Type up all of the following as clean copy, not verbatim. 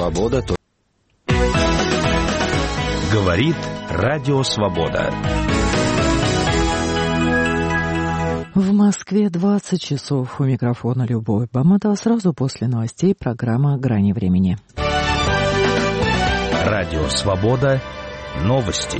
Свобода. Говорит Радио Свобода. В Москве 20 часов. У микрофона Любовь Баматова. Сразу после новостей программа «Грани времени». Радио Свобода. Новости.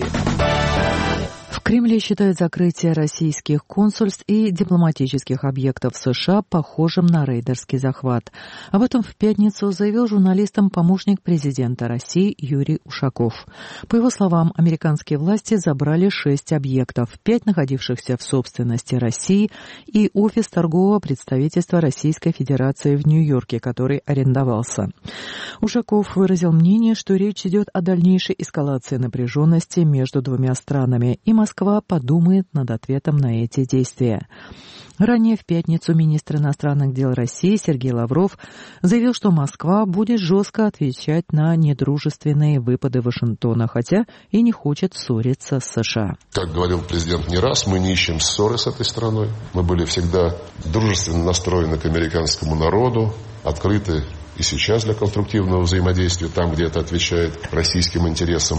В Кремле считают закрытие российских консульств и дипломатических объектов США похожим на рейдерский захват. Об этом в пятницу заявил журналистам помощник президента России Юрий Ушаков. По его словам, американские власти забрали 6 объектов, 5 находившихся в собственности России и офис торгового представительства Российской Федерации в Нью-Йорке, который арендовался. Ушаков выразил мнение, что речь идет о дальнейшей эскалации напряженности между двумя странами, и Москва подумает над ответом на эти действия. Ранее в пятницу министр иностранных дел России Сергей Лавров заявил, что Москва будет жестко отвечать на недружественные выпады Вашингтона, хотя и не хочет ссориться с США. Как говорил президент не раз, мы не ищем ссоры с этой страной. Мы были всегда дружественно настроены к американскому народу, открыты и сейчас для конструктивного взаимодействия, там, где это отвечает российским интересам.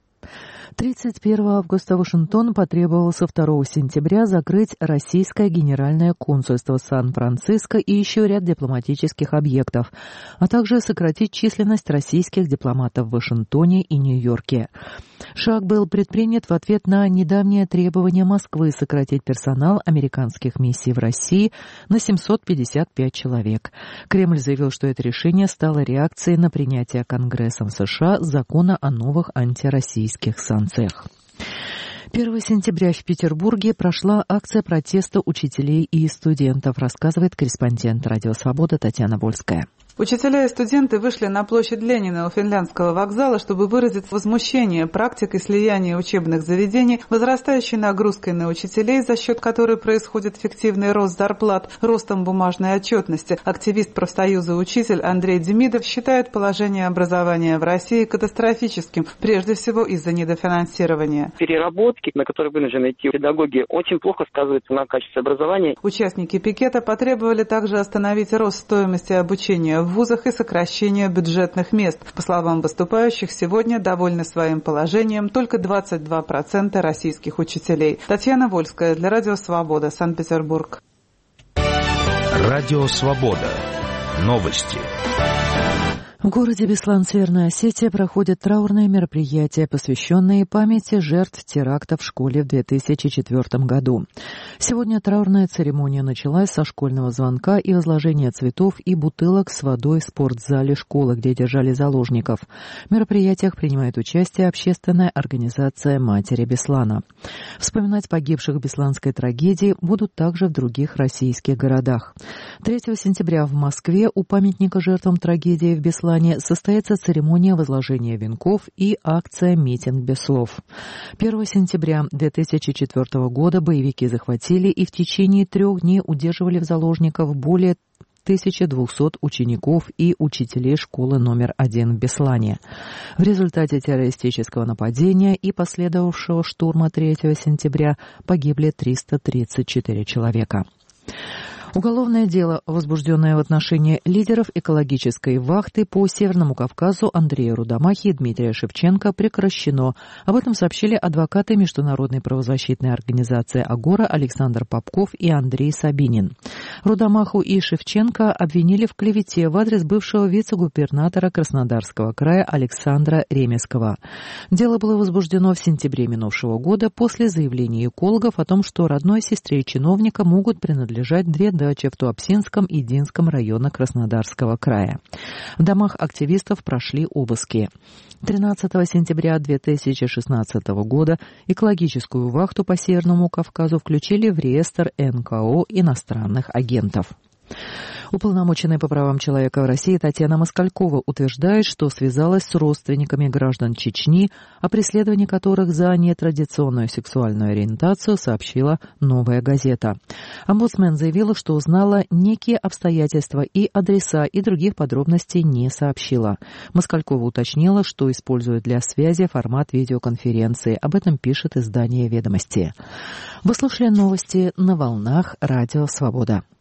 31 августа Вашингтон потребовал со 2 сентября закрыть российское генеральное консульство в Сан-Франциско и еще ряд дипломатических объектов, а также сократить численность российских дипломатов в Вашингтоне и Нью-Йорке. Шаг был предпринят в ответ на недавнее требование Москвы сократить персонал американских миссий в России на 755 человек. Кремль заявил, что это решение стало реакцией на принятие Конгрессом США закона о новых антироссийских санкциях. 1 сентября в Петербурге прошла акция протеста учителей и студентов, рассказывает корреспондент «Радио Свобода» Татьяна Вольская. Учителя и студенты вышли на площадь Ленина у Финляндского вокзала, чтобы выразить возмущение практикой слияния учебных заведений, возрастающей нагрузкой на учителей, за счет которой происходит фиктивный рост зарплат, ростом бумажной отчетности. Активист профсоюза «Учитель» Андрей Демидов считает положение образования в России катастрофическим, прежде всего из-за недофинансирования. Переработки, на которые вынуждены идти педагоги, очень плохо сказываются на качестве образования. Участники пикета потребовали также остановить рост стоимости обучения в вузах и сокращение бюджетных мест. По словам выступающих, сегодня довольны своим положением только 22% российских учителей. Татьяна Вольская для Радио Свобода, Санкт-Петербург. Радио Свобода. Новости. В городе Беслан, Северная Осетия, проходят траурные мероприятия, посвященные памяти жертв теракта в школе в 2004 году. Сегодня траурная церемония началась со школьного звонка и возложения цветов и бутылок с водой в спортзале школы, где держали заложников. В мероприятиях принимает участие общественная организация «Матери Беслана». Вспоминать погибших в бесланской трагедии будут также в других российских городах. 3 сентября в Москве у памятника жертвам трагедии в Беслане состоится церемония возложения венков и акция «Митинг без слов». 1 сентября 2004 года боевики захватили и в течение 3 дней удерживали в заложниках более 1200 учеников и учителей школы номер 1 в Беслане. В результате террористического нападения и последовавшего штурма 3 сентября погибли 334 человека. Уголовное дело, возбужденное в отношении лидеров экологической вахты по Северному Кавказу Андрея Рудамахи и Дмитрия Шевченко, прекращено. Об этом сообщили адвокаты Международной правозащитной организации «Агора» Александр Попков и Андрей Сабинин. Рудамаху и Шевченко обвинили в клевете в адрес бывшего вице-губернатора Краснодарского края Александра Ремеского. Дело было возбуждено в сентябре минувшего года после заявления экологов о том, что родной сестре чиновника могут принадлежать 2 дачи в Туапсинском и Динском районах Краснодарского края. В домах активистов прошли обыски. 13 сентября 2016 года экологическую вахту по Северному Кавказу включили в реестр НКО иностранных агентов. Уполномоченная по правам человека в России Татьяна Москалькова утверждает, что связалась с родственниками граждан Чечни, о преследовании которых за нетрадиционную сексуальную ориентацию сообщила «Новая газета». Омбудсмен заявила, что узнала некие обстоятельства и адреса, и других подробностей не сообщила. Москалькова уточнила, что использует для связи формат видеоконференции. Об этом пишет издание «Ведомости». Вы слушали новости на волнах Радио Свобода.